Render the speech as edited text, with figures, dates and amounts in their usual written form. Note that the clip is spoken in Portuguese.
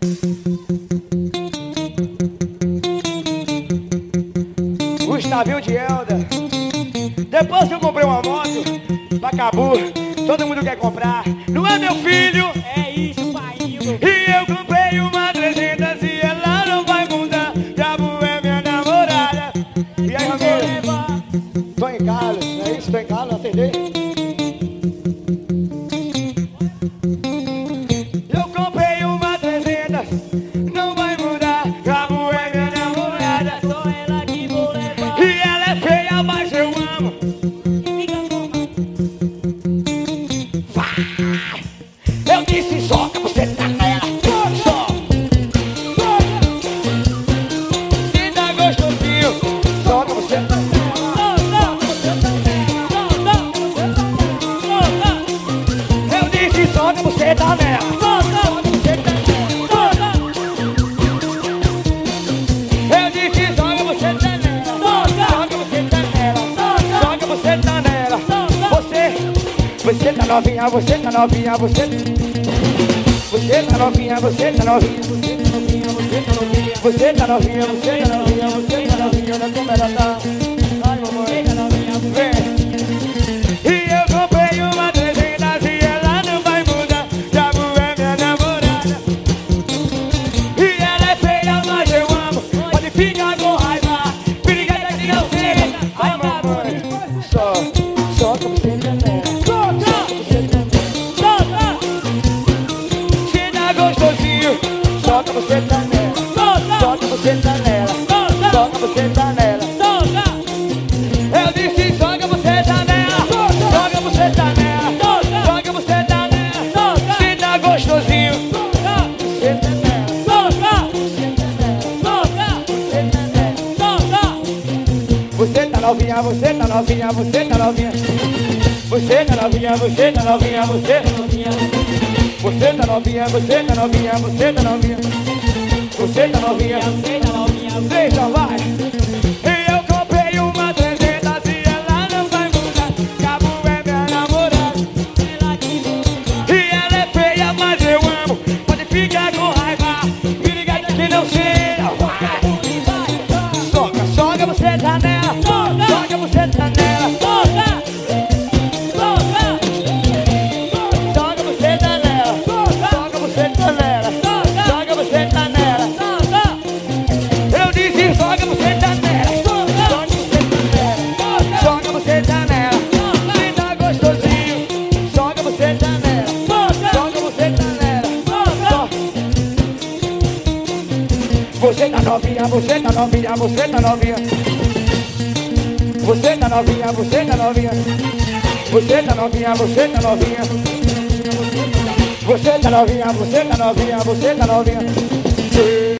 Gustavinho de Elda. Depois que eu comprei uma moto pra Cabu, todo mundo quer comprar. Não é meu filho? É isso, pai. E eu comprei uma 300 e ela não vai mudar. Cabu é minha namorada. E aí, Ramiro? Tô em Carlos, não é isso? Tô em Carlos, atendei. Eu comprei uma 300, não vai mudar. Cabu é minha namorada. Só ela que vou levar. E ela é feia, mas eu amo. Eu disse soca, você tá nela. Soca. Se dá gostosinho, soca, você tá nela. Eu disse soca, você tá nela. Eu disse soca, você tá nela. Soca, você tá nela. Soca, você tá nela. Você tá novinha, você tá novinha, você tá novinha, você tá novinha, você tá novinha, você tá novinha, você tá novinha, olha como ela tá. Ai, mamãe, vem. E eu comprei uma 300 e ela não vai mudar. Cabu é minha namorada. E ela é feia, mas eu amo. Pode ficar com raiva, periga que não chega. Ai, mamãe, soca você tá nela. Soca, você tá nela. Soca, você tá nela. Soca, você tá nela. Eu disse soca, você tá nela. Soca, você tá nela. Soca, você tá nela. Se tá gostosinho. Você tá nela. Você tá novinha, você tá novinha, você tá novinha. Você tá novinha, você tá novinha, você tá novinha. Você tá novinha, você tá novinha, você tá novinha. Você tá novinha, você tá novinha. Deixa, vai. E eu comprei uma 300 e ela não vai mudar. Cabu é minha namorada. E ela é feia, mas eu amo. Pode ficar com raiva, me liga que não chega. Vai. Soca, soca, você tá nela. Soca, você tá nela. Soca, você tá nela. Soca, você tá nela. Soca, você tá nela. Eu disse soca, você tá nela. Soca, você tá nela. Se tá gostosinho. Soca, você tá nela. Soca, você tá nela. Você tá novinha, você tá novinha, você tá novinha. Você tá novinha, você tá novinha. Você tá novinha, você tá novinha. Você tá novinha, você tá novinha, você tá novinha.